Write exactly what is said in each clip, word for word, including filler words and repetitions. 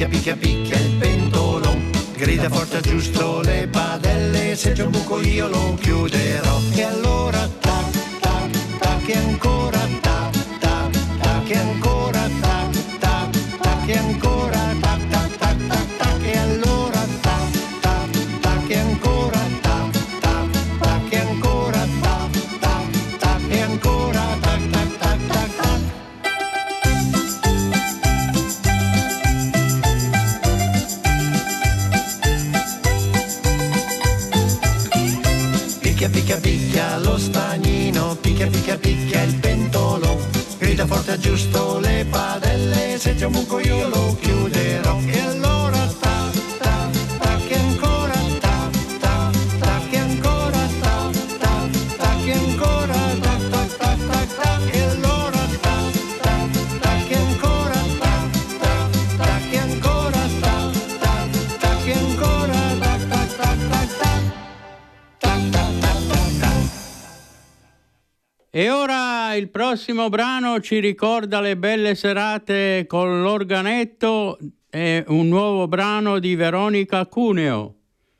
picchia picchia picchia il pentolone, grida forte aggiusto le padelle, se c'è un buco io lo chiuderò. E allora tac tac tac e ancora tac tac tac e ancora tac tac tac e ancora tac tac tac tac tac e allora tac tac tac e ancora tac tac tac e ancora tac tac tac e ancora tac tac tac tac tac. Picchia picchia picchia lo stagnino, picchia picchia picchia il pentolo, grida forte aggiusto le padelle, se c'è un buco io lo chiuderò. E allora ta ta ta che ancora ta ta ta che ancora ta ta ta che ancora ta ta ta ta ta e allora ta ta ta che ancora ta ta ta che ancora ta ta ta che ancora ta ta ta ta ta. E ora il prossimo brano ci ricorda le belle serate con l'organetto, è un nuovo brano di Veronica Cuneo.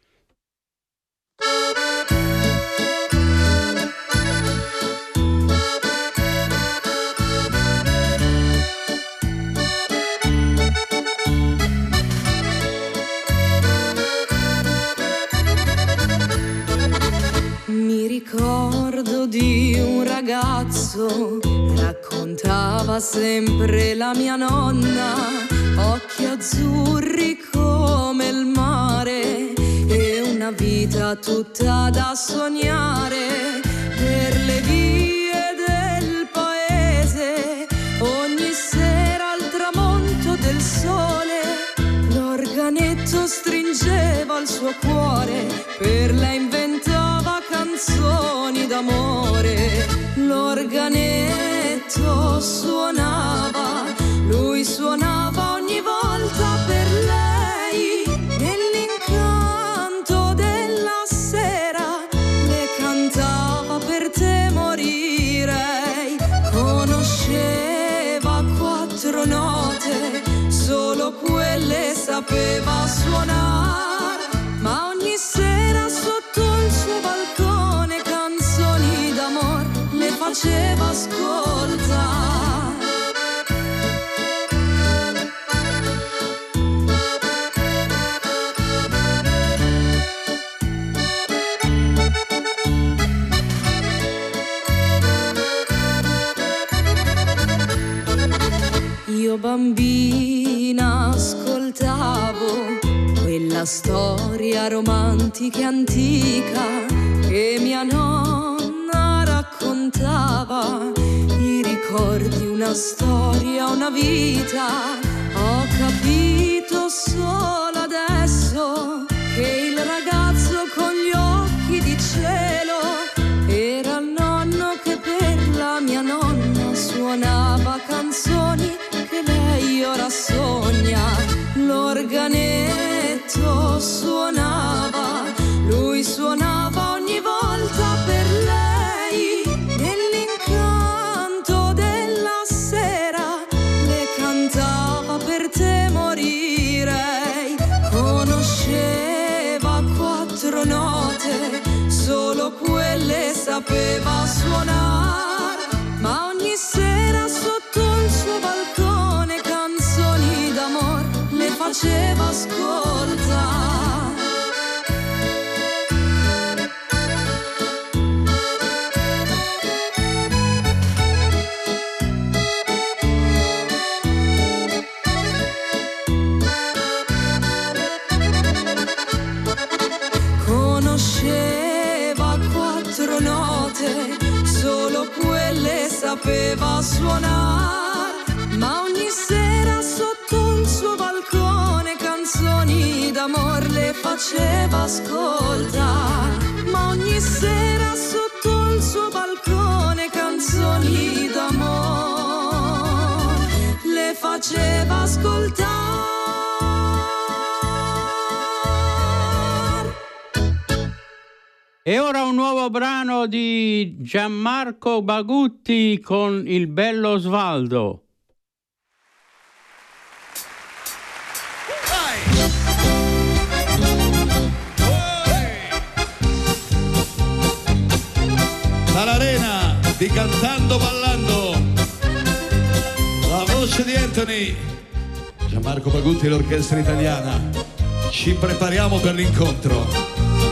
Mi ricordo di un ragazzo, raccontava sempre la mia nonna, occhi azzurri come il mare e una vita tutta da sognare. Per le vie del paese, ogni sera al tramonto del sole, l'organetto stringeva il suo cuore, per lei inventava canzoni d'amore. L'organetto suonava, lui suonava ogni volta per lei, nell'incanto della sera le cantava per te morirei. Conosceva quattro note, solo quelle sapeva suonare, ma ogni sera sotto il suo balcone canzoni d'amor le faceva ascoltare. Io bambina ascoltavo quella storia romantica e antica che mia nonna raccontava, i ricordi, una storia, una vita. Ho capito solo adesso che il ragazzo con gli occhi di cielo era il nonno che per la mia nonna suonava canzoni che lei ora sogna. L'organetto suonava, lui suonava ogni volta per lei, nell'incanto della sera le cantava per te morirei. Conosceva quattro note, solo quelle sapeva suonare, ma ogni sera sotto il suo balcone canzoni d'amor le faceva ascoltare. Conosceva quattro note, solo quelle sapeva suonare, ma ogni sera sotto il suo balcone canzoni d'amor le faceva ascoltare, ma ogni sera sotto il suo balcone canzoni d'amor le faceva ascoltare. E ora un nuovo brano di Gianmarco Bagutti con Il bello Osvaldo. Dall'arena di Cantando Ballando, la voce di Anthony, Gianmarco Bagutti e l'orchestra italiana. Ci prepariamo per l'incontro.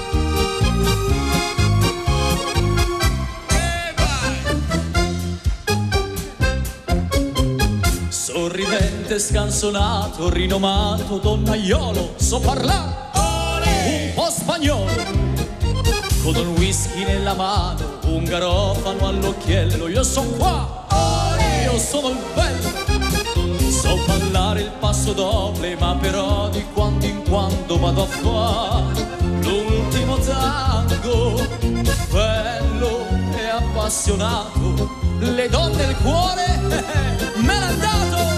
Sorridente, scanzonato, rinomato donnaiolo, so parlare un po' spagnolo, con un whisky nella mano, un garofano all'occhiello. Io son qua, io sono il bello, so ballare il passo doble, ma però di quando in quando vado a fare l'ultimo tango, bello e appassionato. Le donne il cuore me l'ha dato.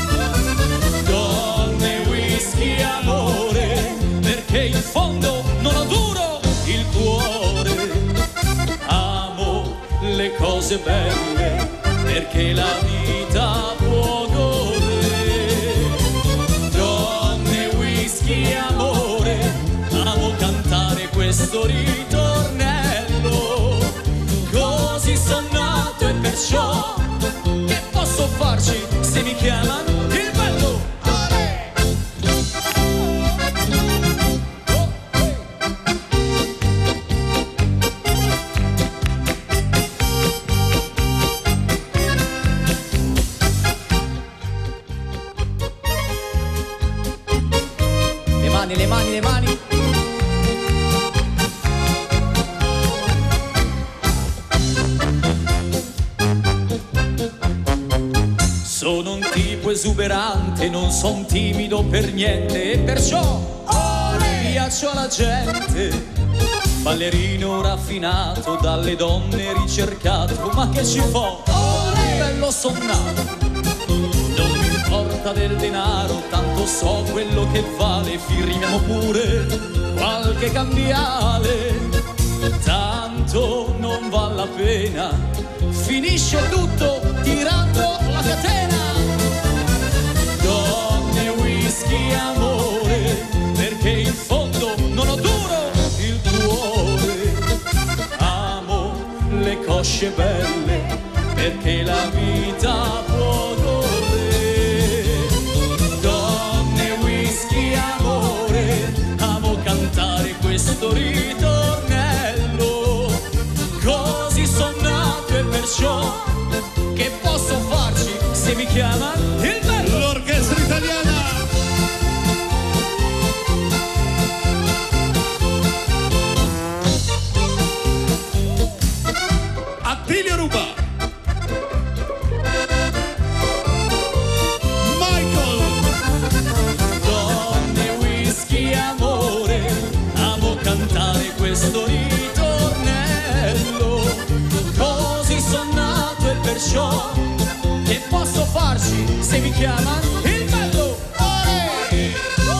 Donne, whisky, amore, perché in fondo non ho duro il cuore. Amo le cose belle, perché la vita può godere. Donne, whisky, amore, amo cantare questo ritornello. Così son nato e perciò che posso farci se mi chiamano il bello? Le mani, le mani, le mani. Sono un tipo esuberante, non son timido per niente e perciò piaccio alla gente. Ballerino raffinato, dalle donne ricercato, ma che ci fo? Bello son nato. Non mi importa del denaro, tanto so quello che vale, firmiamo pure qualche cambiale. Tanto non vale la pena, finisce tutto tirando la catena. Donne, whisky, amore, perché in fondo non ho duro il cuore. Amo le cosce belle, perché la vita può godere. Donne, whisky, amore, amo cantare questo ritornello. Così son nato e perciò che posso farci se mi chiamano il bello? L'orchestra italiana. Attilio Ruba, Michael. Donne, whisky, amore, amo cantare questo ritornello. Così son nato e perciò che posso farci se mi chiamano il bello? Olè!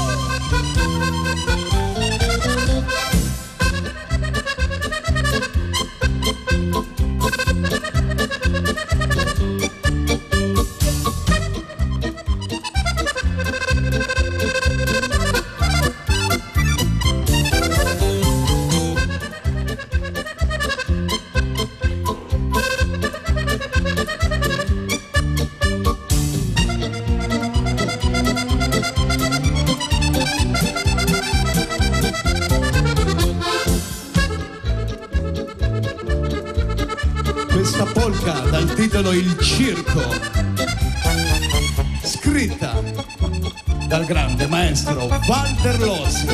Questa polka dal titolo Il Circo, scritta dal grande maestro Walter Losi.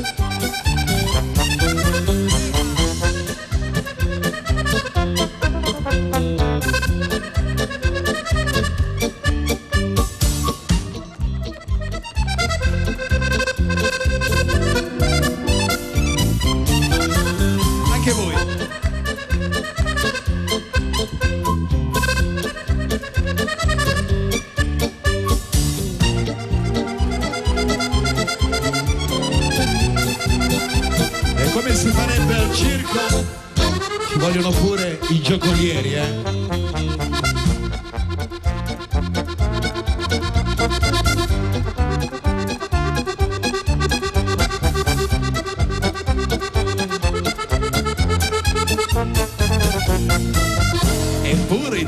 Anche voi. E come si farebbe al circo? Ci vogliono pure i giocolieri, eh?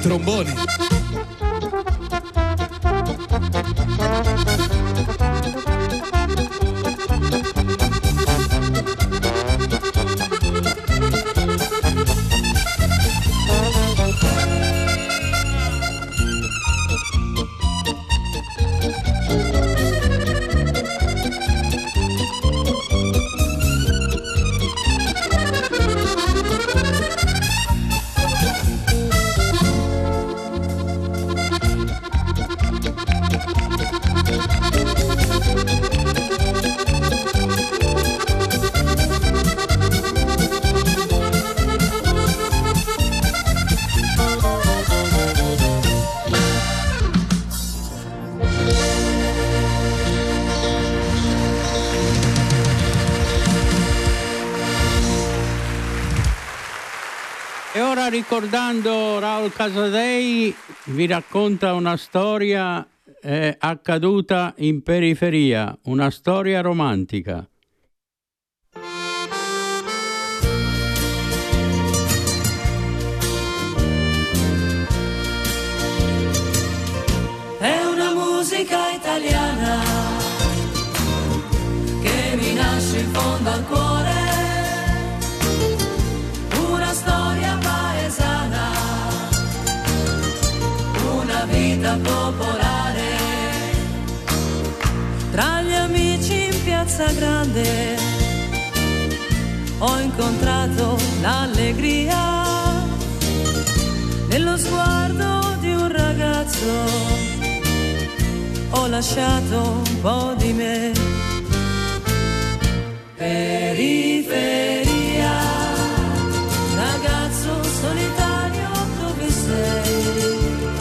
tromboni. Ricordando Raul Casadei, vi racconta una storia eh, accaduta in periferia, una storia romantica. È una musica italiana che mi nasce in fondo al cuore, una storia paesana, una vita popolare. Tra gli amici in Piazza Grande ho incontrato l'allegria nello sguardo di un ragazzo, ho lasciato un po' di me. Periferia, ragazzo solitario, dove sei?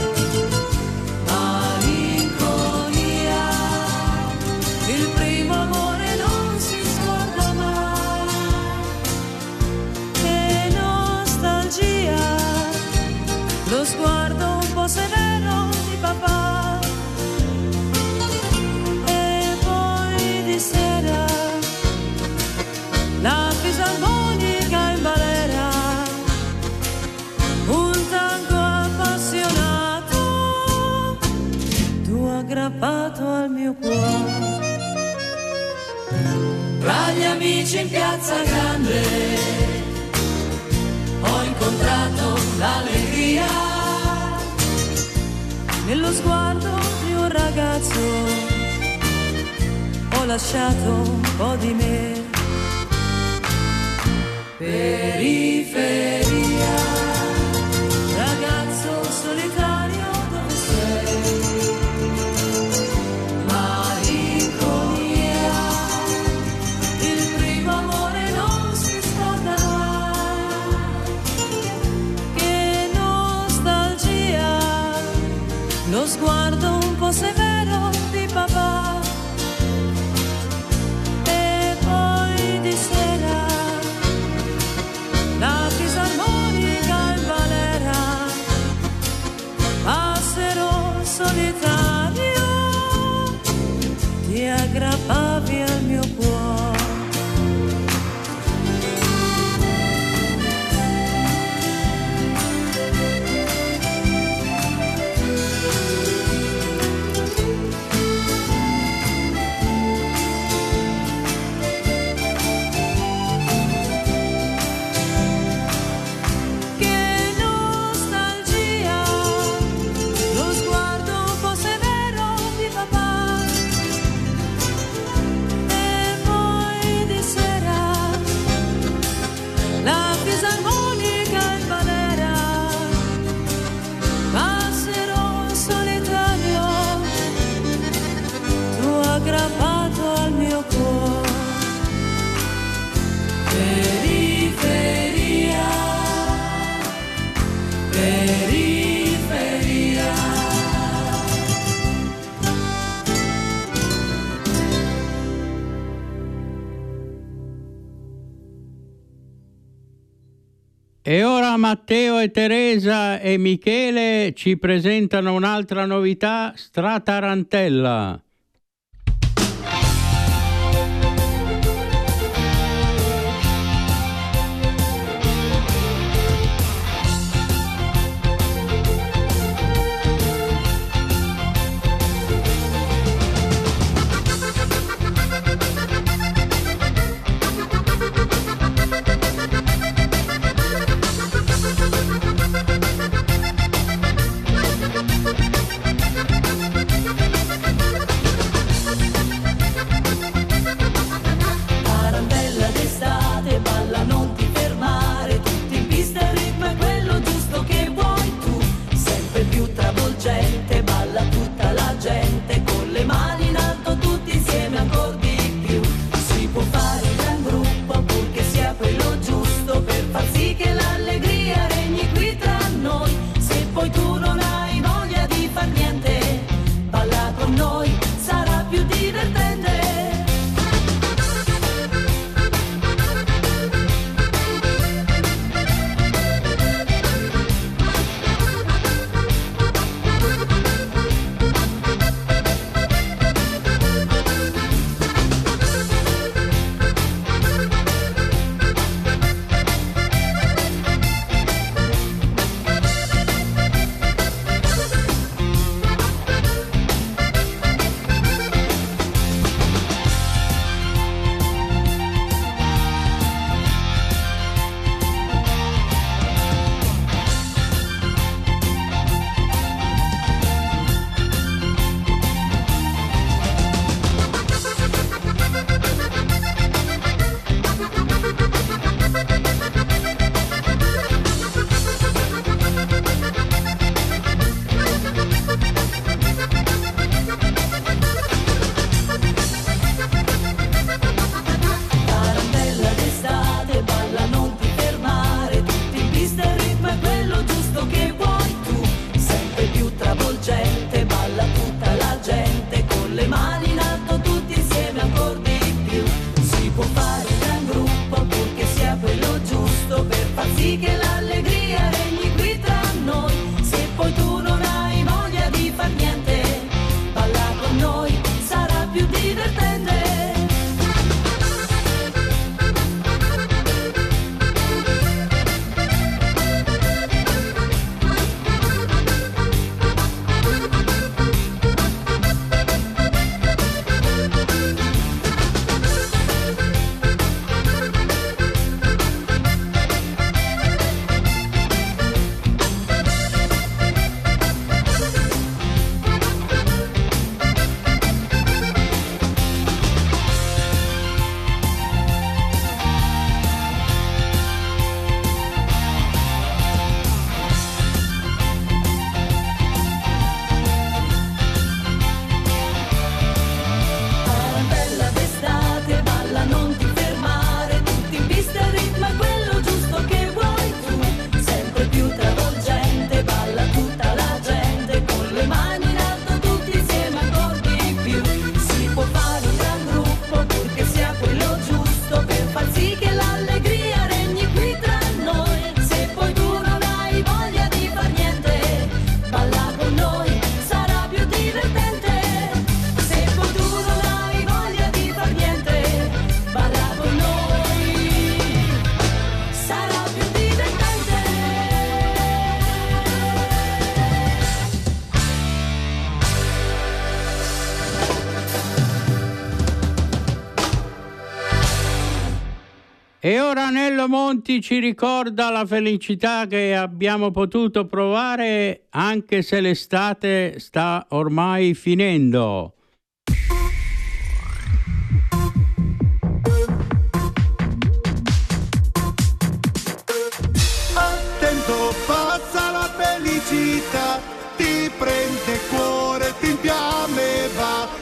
Malinconia, il primo amore non si scorda mai. Che nostalgia, lo sguardo un po' severo di papà. E poi di sera la fisarmonica in balera, un tango appassionato, tu aggrappato al mio cuore. Tra gli amici in Piazza Grande ho incontrato l'allegria nello sguardo di un ragazzo, ho lasciato un po' di me. Periferia, ragazzo solitario, dove sei? Malinconia, il primo amore non si scorda mai. Che nostalgia, lo sguardo un po' severo di papà. E poi di sera la fisarmonica in balera, passero solitario, ti aggrappavi al mio cuore. Aggrappato al mio cuore. Periferia, periferia. E ora Matteo e Teresa e Michele ci presentano un'altra novità, Stratarantella. E ora Nello Monti ci ricorda la felicità che abbiamo potuto provare anche se l'estate sta ormai finendo. Attento, passa la felicità, ti prende cuore, ti infiamme va.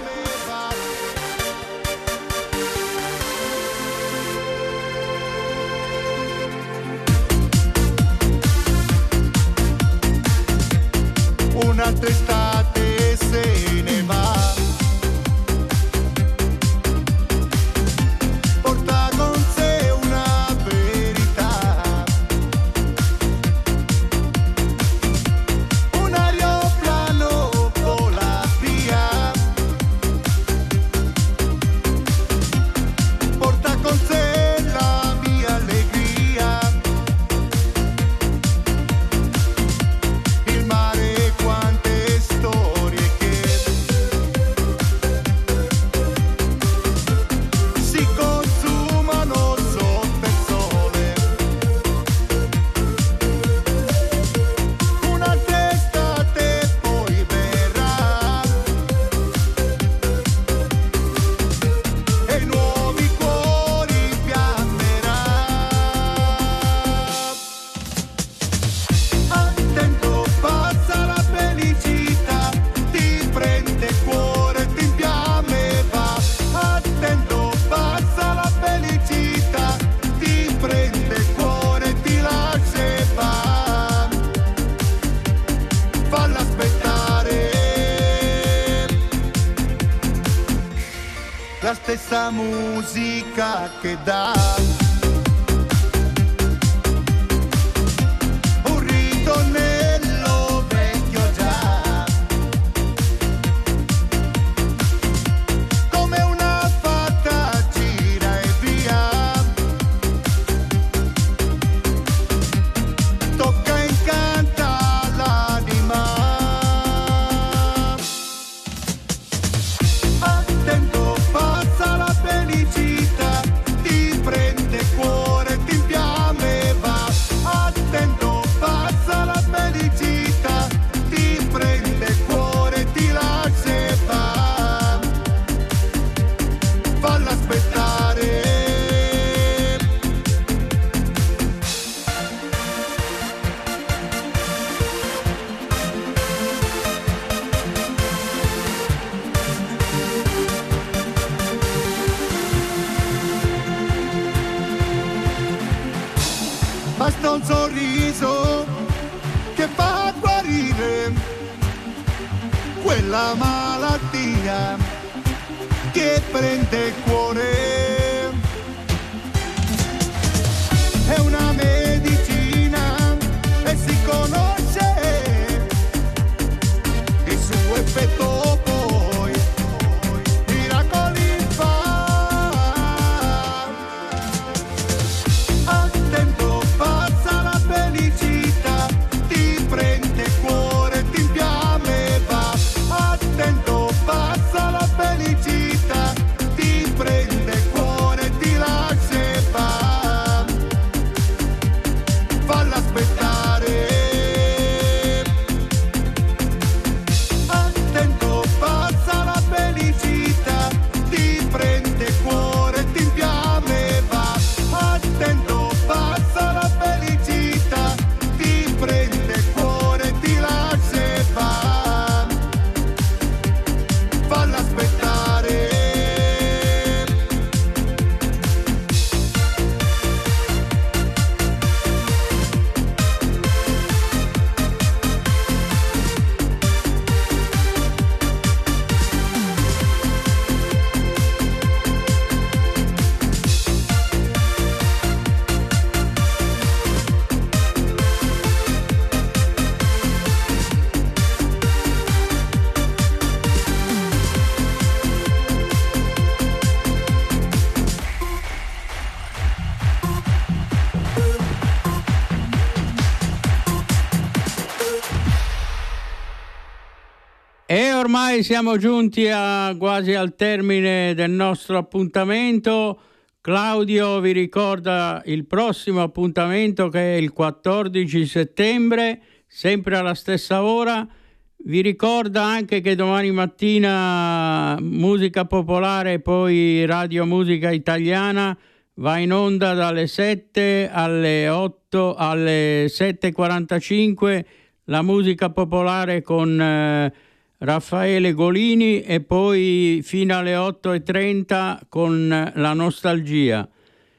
Un'altra estate se ne va, porta con sé una verità, un aeroplano vola via, porta con sé la mia allegria, il mare la stessa musica che dà un ritornello vecchio già, come una fatta gira e via, tocca e incanta l'anima. Attento, passa la felicità, ti prende cuore, ti infiamme va. Attento, passa la felicità, ti prende cuore, ti lascia e va. Falla aspettare. Basta un sorriso che fa guarire quella malattia che prende il cuore. È una medicina e si conosce il suo effetto poi, miracoli fa. Attento, passa la felicità, ti prende cuore, ti infiamme va. Attento, passa la felicità, ti prende cuore, ti lascia e va. Falla aspettare. Attento, passa la felicità, ti prende cuore, ti infiamme va. Attento, passa la felicità, ti prende cuore, ti lascia e va. Falla aspettare. E ormai siamo giunti a, quasi al termine del nostro appuntamento Claudio vi ricorda il prossimo appuntamento che è il quattordici settembre, sempre alla stessa ora. Vi ricorda anche che domani mattina Musica Popolare e poi Radio Musica Italiana va in onda dalle sette alle otto, alle sette e quarantacinque, la musica popolare con eh, Raffaele Golini e poi fino alle otto e trenta con la nostalgia.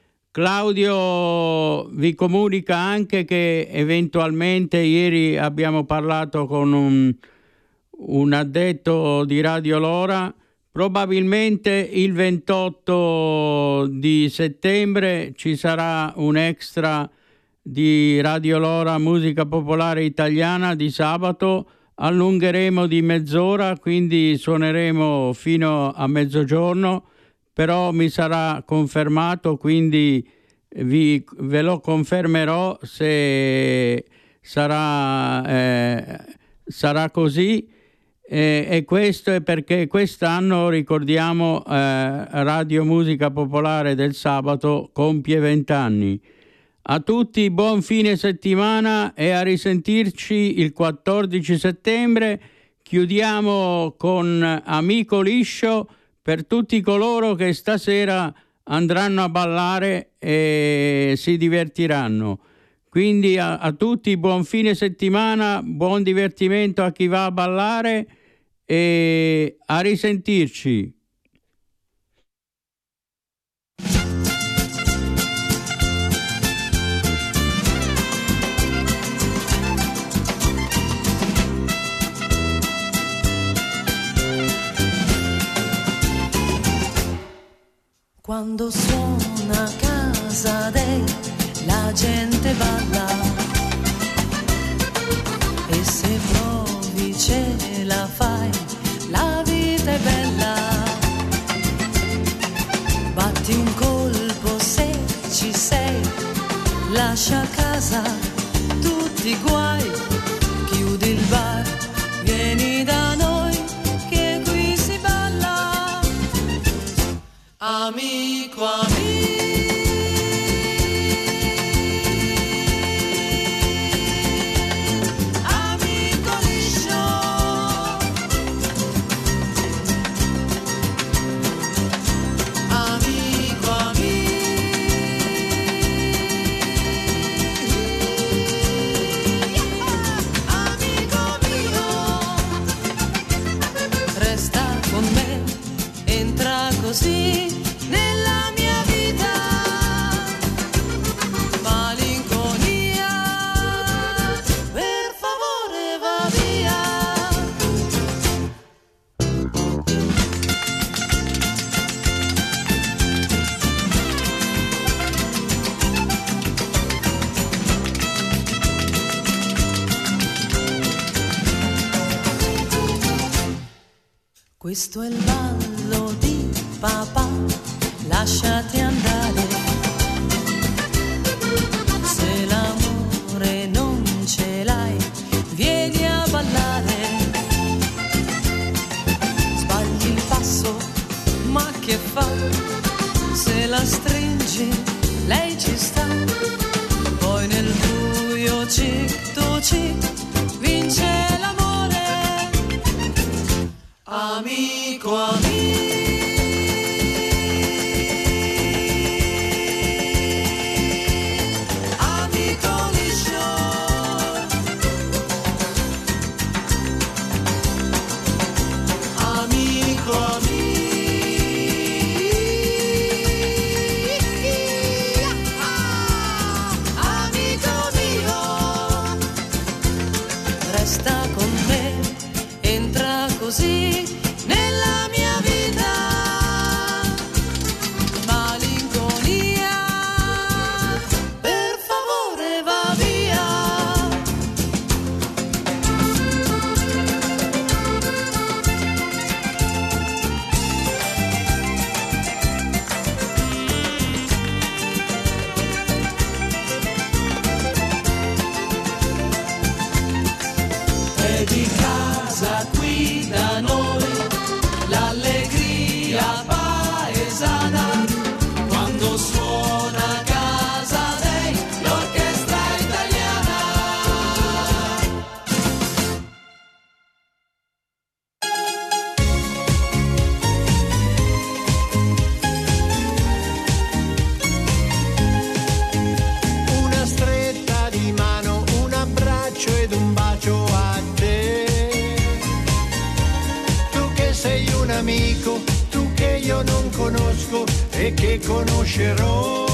Claudio vi comunica anche che eventualmente ieri abbiamo parlato con un, un addetto di Radio Lora. Probabilmente il ventotto di settembre ci sarà un extra di Radio Lora Musica Popolare Italiana di sabato. Allungheremo di mezz'ora, quindi suoneremo fino a mezzogiorno, però mi sarà confermato, quindi vi, ve lo confermerò se sarà, eh, sarà così. E, e questo è perché quest'anno, ricordiamo, eh, Radio Musica Popolare del sabato compie vent'anni. A tutti buon fine settimana e a risentirci il quattordici settembre. Chiudiamo con Amico Liscio per tutti coloro che stasera andranno a ballare e si divertiranno. Quindi a, a tutti buon fine settimana, buon divertimento a chi va a ballare e a risentirci. Quando suona Casa Dei, la gente balla, e se provi ce la fai, la vita è bella. Batti un colpo se ci sei, lascia casa, tutti i guai, chiudi il bar, vieni da noi che qui si balla. Amico, amico, amico liscio, amico, amico mio, resta con me, entra così nella mia vita, malinconia, per favore va via. Questo è il ballo di papà, lasciati andare. Se l'amore non ce l'hai, vieni a ballare. Sbagli il passo, ma che fa? Se la stringi, lei ci sta. Poi nel buio cic tu cic, vince l'amore. Amico, amico, sta conosco e che conoscerò.